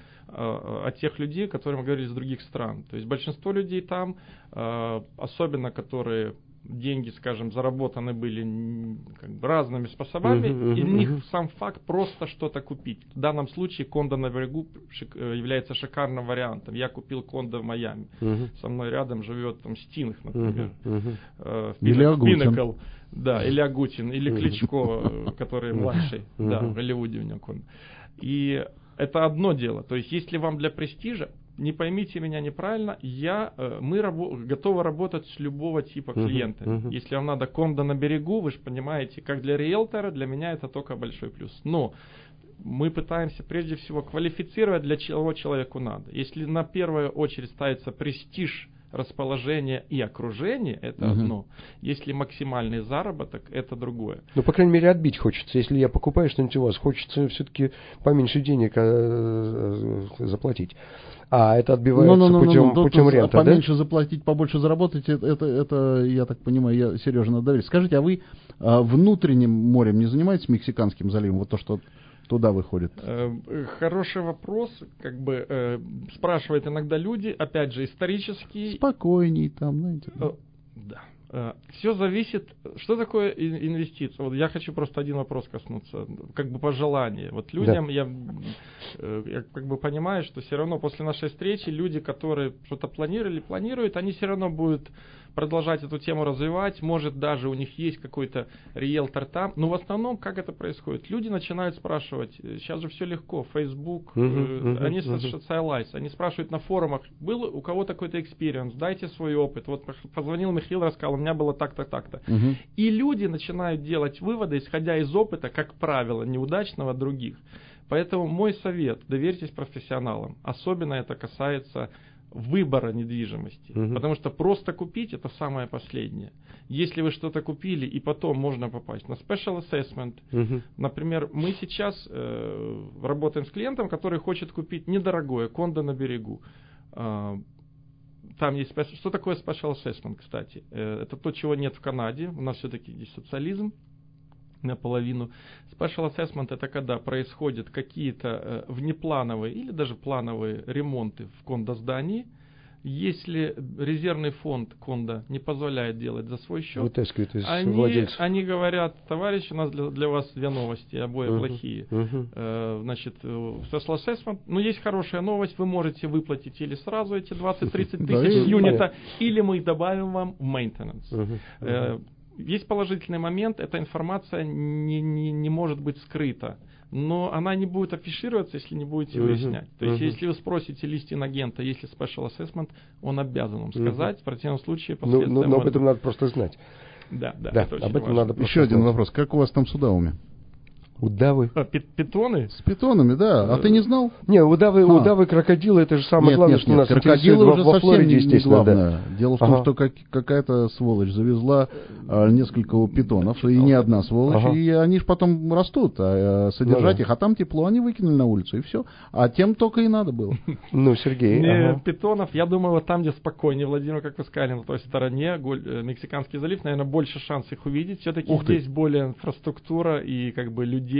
тех людей, которые мы говорили из других стран. То есть большинство людей там, особенно которые деньги, скажем, заработаны были как бы разными способами, и у них сам факт просто что-то купить. В данном случае кондо на берегу является шикарным вариантом. Я купил кондо в Майами. Со мной рядом живет там Стинг, например. Или Агутин. Да, или Агутин, или Кличко, который младший. Да, в Голливуде у него кондо. И это одно дело. То есть, если вам для престижа, не поймите меня неправильно, мы готовы работать с любого типа клиента. Если вам надо кондо на берегу, вы же понимаете, как для риэлтора, для меня это только большой плюс. Но мы пытаемся прежде всего квалифицировать, для чего человеку надо. Если на первую очередь ставится престиж, расположение и окружение, это одно. Если максимальный заработок, это другое. Ну, по крайней мере, отбить хочется. Если я покупаю что-нибудь у вас, хочется все-таки поменьше денег заплатить. А это отбивается путем ренты, да? Поменьше заплатить, побольше заработать, это, я так понимаю, Сережа надо доверить. Скажите, а вы внутренним морем не занимаетесь, Мексиканским заливом? Вот то, что туда выходит? Хороший вопрос. Как бы спрашивают иногда люди, опять же, исторически. Спокойней там, знаете. Да. Все зависит, что такое инвестиция. Вот я хочу просто один вопрос коснуться, как бы пожелание. Вот людям я как бы понимаю, что все равно после нашей встречи люди, которые что-то планируют, они все равно будут продолжать эту тему развивать, может даже у них есть какой-то риэлтор там, но в основном как это происходит? Люди начинают спрашивать, сейчас же все легко, Facebook, они социалайз, они спрашивают на форумах, был у кого-то какой-то экспириенс, дайте свой опыт, вот позвонил Михаил, рассказал, у меня было так-то, так-то. И люди начинают делать выводы, исходя из опыта, как правило, неудачного других. Поэтому мой совет, доверьтесь профессионалам, особенно это касается выбора недвижимости, потому что просто купить это самое последнее. Если вы что-то купили и потом можно попасть на special assessment, например, мы сейчас работаем с клиентом, который хочет купить недорогое кондо на берегу. Там есть что такое special assessment, кстати? Это то, чего нет в Канаде. У нас все-таки здесь социализм наполовину. Special assessment — это когда происходят какие-то внеплановые или даже плановые ремонты в кондо-здании. Если резервный фонд кондо не позволяет делать за свой счет, они говорят: товарищи, у нас для вас две новости, обои плохие. Значит, special assessment, но есть хорошая новость, вы можете выплатить или сразу эти 20-30 тысяч юнита, или мы добавим вам в maintenance. Есть положительный момент, эта информация не может быть скрыта, но она не будет афишироваться, если не будете выяснять. То есть, если вы спросите листинг агента, если special assessment, он обязан вам сказать, в противном случае последствия... Но об этом надо просто знать. Да, это об этом надо просто Еще один вопрос. Как у вас там с удавами? Удавы. Питоны? С питонами, да. А ты не знал? Не, удавы, крокодилы, это же самое главное, что нас крокодилы уже во Флориде, совсем не главное. Да. Дело в том, что какая-то сволочь завезла несколько питонов, и не одна сволочь, и они же потом растут, содержать их, а там тепло, они выкинули на улицу, и все. А тем только и надо было. Ну, Сергей. Питонов, я думаю, вот там, где спокойнее, Владимир, как вы сказали, на той стороне, Мексиканский залив, наверное, больше шанс их увидеть. Все-таки здесь более инфраструктура и как бы людей.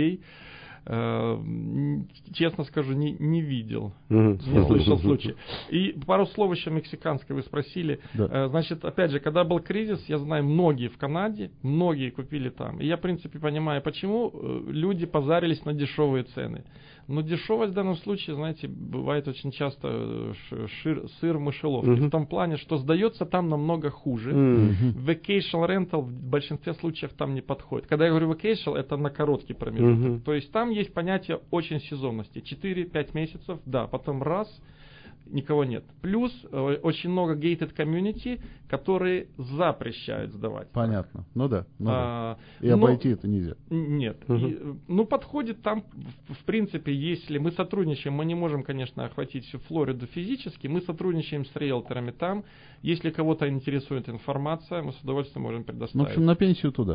Честно скажу, не видел, не слышал случая. И пару слов еще мексиканской вы спросили. Да. Значит, опять же, когда был кризис, я знаю, многие в Канаде, многие купили там. И я, в принципе, понимаю, почему люди позарились на дешевые цены. Но дешевость в данном случае, знаете, бывает очень часто сыр в мышеловке. В том плане, что сдается там намного хуже. Vacation rental в большинстве случаев там не подходит. Когда я говорю vacation, это на короткий промежуток. То есть там есть понятие очень сезонности. 4-5 месяцев, да, потом раз, никого нет. Плюс очень много gated community, которые запрещают сдавать. Понятно. Ну да. И обойти это нельзя. Нет. Подходит там, в принципе, если мы сотрудничаем, мы не можем, конечно, охватить всю Флориду физически, мы сотрудничаем с риэлторами там. Если кого-то интересует информация, мы с удовольствием можем предоставить. В общем, на пенсию туда.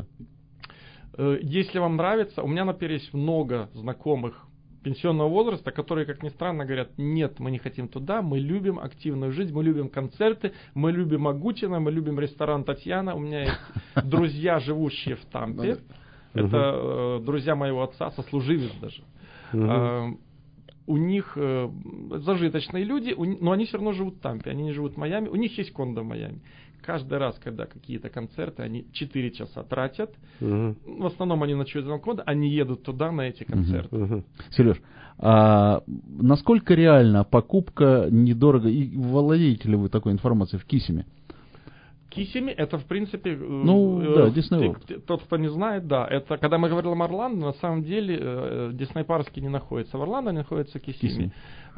Если вам нравится, у меня, например, есть много знакомых пенсионного возраста, которые, как ни странно, говорят: нет, мы не хотим туда, мы любим активную жизнь, мы любим концерты, мы любим Агутина, мы любим ресторан Татьяна. У меня есть друзья, живущие в Тампе. Это друзья моего отца, сослуживец даже. У них зажиточные люди, но они все равно живут в Тампе, они не живут в Майами. У них есть кондо в Майами. Каждый раз, когда какие-то концерты, они 4 часа тратят. В основном они ночуют в кондо, они едут туда на эти концерты. Сереж, а насколько реальна покупка недорого, и владеете ли вы такой информацией в Киссиме? Киссиме это, в принципе, Дисней Ворлд. Тот, кто не знает, да, это когда мы говорили о Орландо, на самом деле Дисней Парки не находится в Орландо, находится в Киссиме.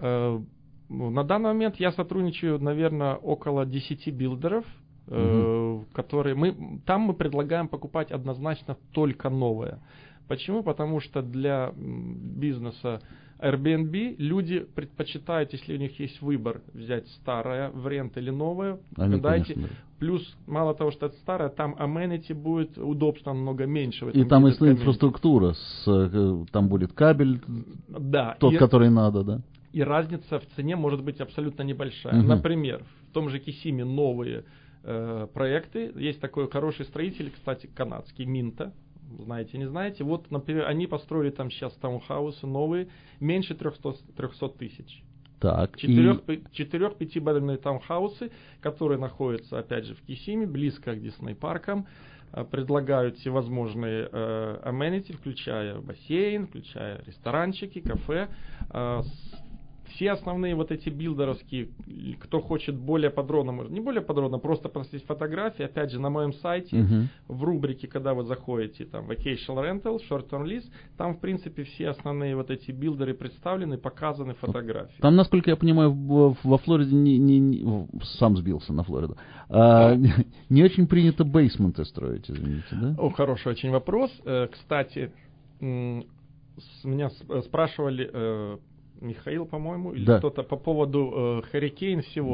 На данный момент я сотрудничаю, наверное, около 10 билдеров, которые мы предлагаем покупать однозначно только новое. Почему? Потому что для бизнеса Airbnb люди предпочитают, если у них есть выбор, взять старое в рент или новое. Плюс, мало того, что это старое, там amenity будет, удобства намного меньше. И там есть инфраструктура, там будет кабель, который надо, да? И разница в цене может быть абсолютно небольшая. Например, в том же Киссиме новые проекты. Есть такой хороший строитель, кстати, канадский, Минта. Знаете, не знаете. Вот, например, они построили там сейчас таунхаусы новые, меньше 300 тысяч. Так. 4-5-бедрумные таунхаусы, которые находятся, опять же, в Киссиме, близко к Дисней паркам, предлагают всевозможные amenities, включая бассейн, включая ресторанчики, кафе, все основные вот эти билдеровские, кто хочет более подробно, может не более подробно, просто посмотреть фотографии, опять же, на моем сайте, в рубрике, когда вы заходите, там, Vacation Rental, Short Term Lease, там, в принципе, все основные вот эти билдеры представлены, показаны фотографии. Там, насколько я понимаю, во Флориде, сам сбился на Флориду, не очень принято бейсменты строить, извините, да? О, хороший очень вопрос. Кстати, меня спрашивали... Михаил, по-моему, или кто-то по поводу Hurricane всего.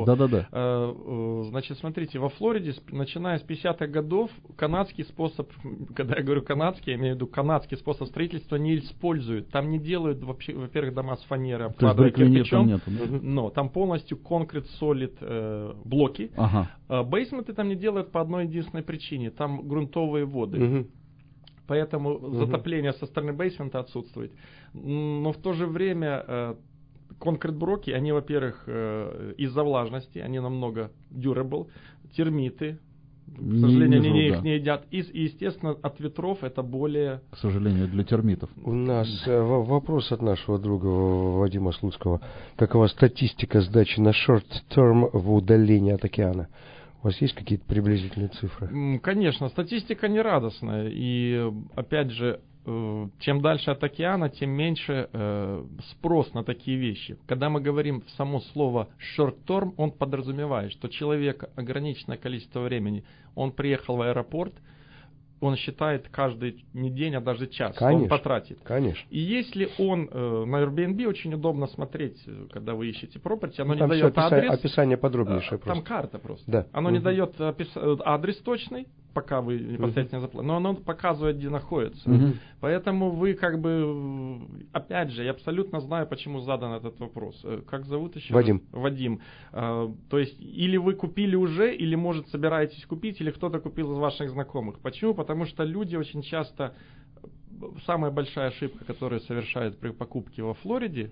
Да. Значит, смотрите, во Флориде, начиная с 50-х годов, канадский способ, когда я говорю канадский, я имею в виду канадский способ строительства не используют. Там не делают, вообще, во-первых, дома с фанеры, обкладывая кирпичом, но там полностью concrete solid блоки. Бейсменты там не делают по одной единственной причине. Там грунтовые воды. Поэтому затопление со стороны бейсмента отсутствует. Но в то же время конкрет-броки, они, во-первых, из-за влажности, они намного durable, термиты, к сожалению, они их не едят. И, естественно, от ветров это более... К сожалению, для термитов. У нас вопрос от нашего друга Вадима Слуцкого. Какова статистика сдачи на short-term в удалении от океана? У вас есть какие-то приблизительные цифры? Конечно, статистика нерадостная. И, опять же, чем дальше от океана, тем меньше спрос на такие вещи. Когда мы говорим само слово short term, он подразумевает, что человек ограниченное количество времени, он приехал в аэропорт, он считает каждый не день, а даже час, что он потратит. Конечно. И если он на Airbnb, очень удобно смотреть, когда вы ищете property, оно не дает адрес. Описание подробнейшее просто. Там карта просто. Да. Оно не дает адрес точный, пока вы непосредственно заплатите, но оно показывает, где находится. Поэтому вы как бы, опять же, я абсолютно знаю, почему задан этот вопрос. Как зовут еще? Вадим. Вадим. То есть, или вы купили уже, или, может, собираетесь купить, или кто-то купил из ваших знакомых. Почему? Потому что люди очень часто... Самая большая ошибка, которую совершают при покупке во Флориде,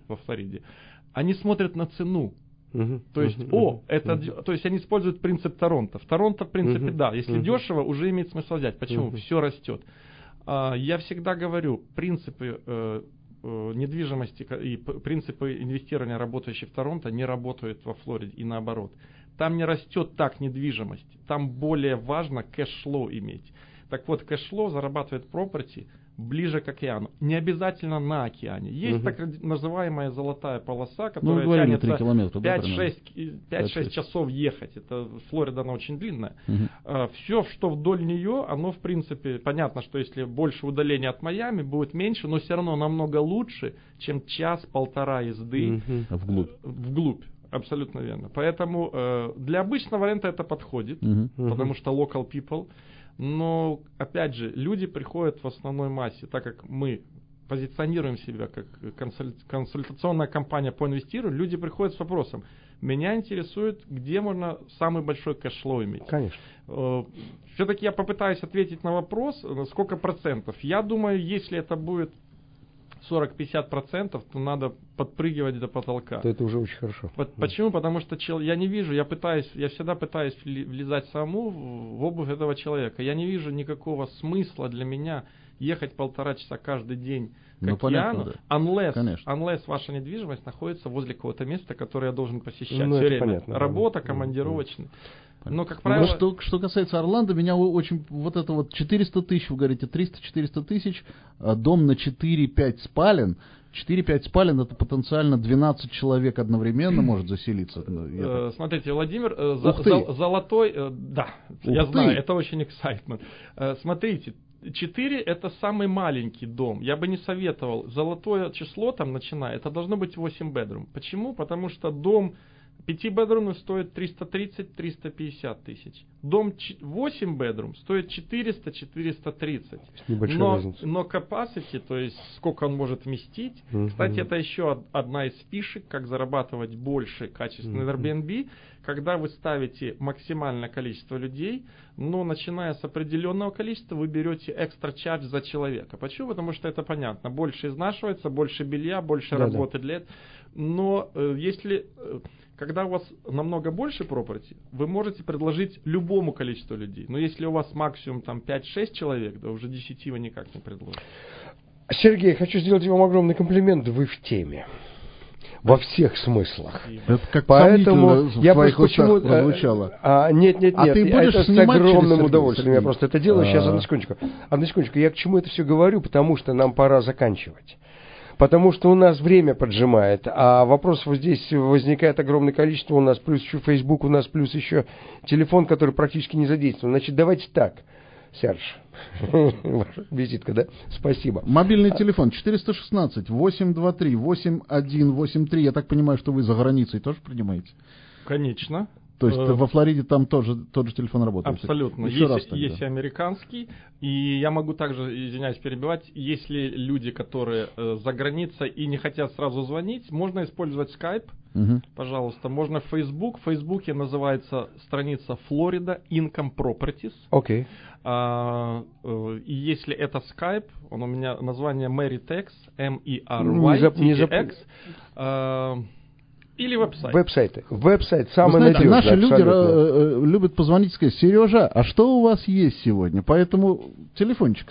они смотрят на цену. То есть, то есть они используют принцип Торонто. В Торонто, в принципе, да, если дешево, уже имеет смысл взять. Почему? Все растет. Я всегда говорю, принципы недвижимости и принципы инвестирования, работающие в Торонто, не работают во Флориде и наоборот. Там не растет так недвижимость, там более важно кэш-флоу иметь. Так вот, кэш-флоу зарабатывает property ближе к океану. Не обязательно на океане. Есть так называемая золотая полоса, которая тянется 5-6 часов ехать. Это Флорида, она очень длинная. Все, что вдоль нее, оно в принципе, понятно, что если больше удаления от Майами, будет меньше, но все равно намного лучше, чем час-полтора езды вглубь. Абсолютно верно. Поэтому для обычного рента это подходит, потому что local people. Но, опять же, люди приходят в основной массе, так как мы позиционируем себя как консультационная компания по инвестированию, люди приходят с вопросом, меня интересует, где можно самый большой кэш-флоу иметь. Конечно. Все-таки я попытаюсь ответить на вопрос, сколько процентов. Я думаю, если это будет 40-50%, то надо подпрыгивать до потолка. То это уже очень хорошо. Почему? Потому что я не вижу, я всегда пытаюсь влезать саму в обувь этого человека. Я не вижу никакого смысла для меня ехать 1,5 часа каждый день к океану, unless ваша недвижимость находится возле какого-то места, которое я должен посещать все время. Понятно, работа, командировочная. Но, как правило... Что касается Орландо, меня очень... Вот это вот 400 тысяч, вы говорите, 300-400 тысяч, дом на 4-5 спален. 4-5 спален, это потенциально 12 человек одновременно может заселиться. Смотрите, Владимир, золотой... Да, я знаю, это очень excitement. Смотрите, 4 это самый маленький дом. Я бы не советовал. Золотое число там начиная, это должно быть 8 bedroom. Почему? Потому что дом 5-бедрумный стоит 330-350 тысяч. Дом 8-бедрум стоит 400-430. Но capacity, то есть сколько он может вместить. Кстати, это еще одна из фишек, как зарабатывать больше качественный Airbnb. Когда вы ставите максимальное количество людей, но начиная с определенного количества, вы берете экстра чардж за человека. Почему? Потому что это понятно. Больше изнашивается, больше белья, больше работы для этого. Но когда у вас намного больше property, вы можете предложить любому количеству людей. Но если у вас максимум там 5-6 человек, да уже 10 вы никак не предложите. Сергей, хочу сделать вам огромный комплимент. Вы в теме. во всех смыслах. Это как Поэтому в я твоих просто устах почему... прозвучало. Нет, А ты будешь это с снимать через огромным Сергея? удовольствием. Я просто это делаю. Сейчас, А. одну секундочку. Я к чему это все говорю? Потому что нам пора заканчивать. Потому что у нас время поджимает, а вопросов здесь возникает огромное количество. У нас плюс еще Facebook, у нас плюс еще телефон, который практически не задействован. Значит, давайте так, Серж, ваша визитка, да? Спасибо. Мобильный телефон 416-823-8183. Я так понимаю, что вы за границей тоже принимаете? Конечно. То есть во Флориде там тоже тот же телефон работает? Абсолютно. Есть и американский. И я могу также, извиняюсь, перебивать, если люди, которые за границей и не хотят сразу звонить, можно использовать Skype, пожалуйста. Можно Facebook. В Фейсбуке называется страница Florida Income Properties. Окей. И если это Skype, он у меня название Merytex, MERYTEX. Или веб-сайт. Веб-сайт самый надежный. Наши люди любят позвонить и сказать: Сережа, а что у вас есть сегодня? Поэтому телефончик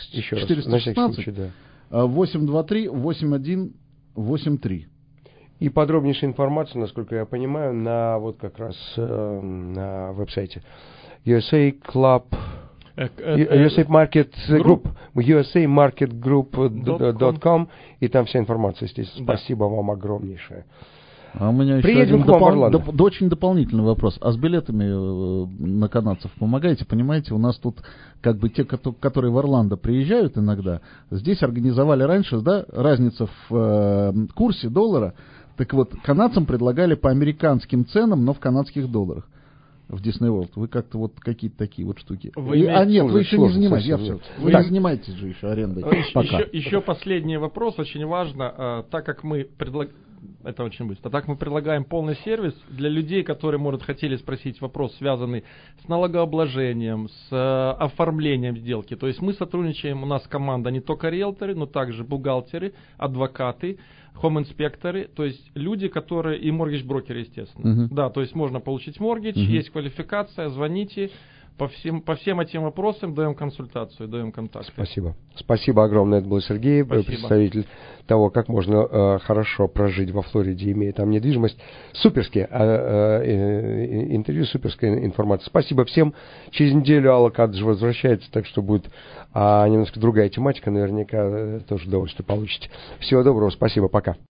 416-823-8183. И подробнейшая информация, насколько я понимаю, на вот как раз на веб-сайте USA Club, USA Market Group, usamarketgroup.com, и там вся информация, естественно. Да. Спасибо вам огромнейшее. А у меня еще Приедем один очень дополнительный вопрос. А с билетами на канадцев помогаете? Понимаете, у нас тут как бы те, которые в Орландо приезжают иногда, здесь организовали раньше, да, разница в курсе доллара. Так вот, канадцам предлагали по американским ценам, но в канадских долларах. В Disney World. Вы как-то вот какие-то такие вот штуки. Нет, вы еще не занимаетесь. Вы не занимаетесь же еще арендой. Еще последний вопрос, очень важно, так как мы предлагаем... Это очень быстро. Так мы предлагаем полный сервис для людей, которые, может, хотели спросить вопрос, связанный с налогообложением, с оформлением сделки. То есть мы сотрудничаем, у нас команда не только риэлторы, но также бухгалтеры, адвокаты, хоум-инспекторы, то есть люди, которые и моргидж-брокеры, естественно. Да, то есть можно получить моргидж, есть квалификация, звоните. По всем этим вопросам даем консультацию, даем контакты. Спасибо. Спасибо огромное. Это был Сергей, представитель того, как можно хорошо прожить во Флориде, имея там недвижимость. Суперские интервью, суперская информация. Спасибо всем. Через неделю Алла Кадж возвращается, так что будет немножко другая тематика. Наверняка тоже удовольствие получите. Всего доброго. Спасибо. Пока.